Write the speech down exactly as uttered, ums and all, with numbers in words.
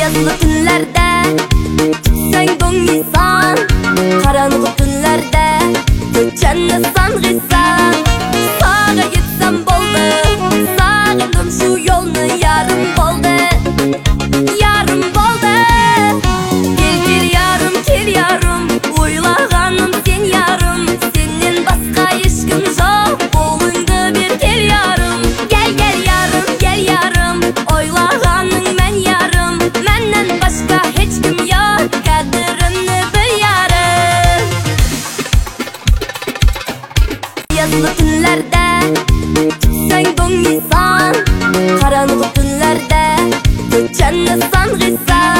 Yazlı günlerde sen dongisan, karanlık günlerde göçenle sangıysan. Sağa gitsem boldu, sağındım şu yolunu, yarım boldu, yarım boldu. Gel gel yarım, gel yarım, uylağanım sen yarım. Senin başka eşkin yok, boluydu bir gel yarım. Gel gel yarım, gel yarım, oylağanın men yarım. Menden başka hiç kim yok, kaderimni bil yarım. Yazlı günlerde sen dongisan, karanlık günlerde göçenle sangıysan.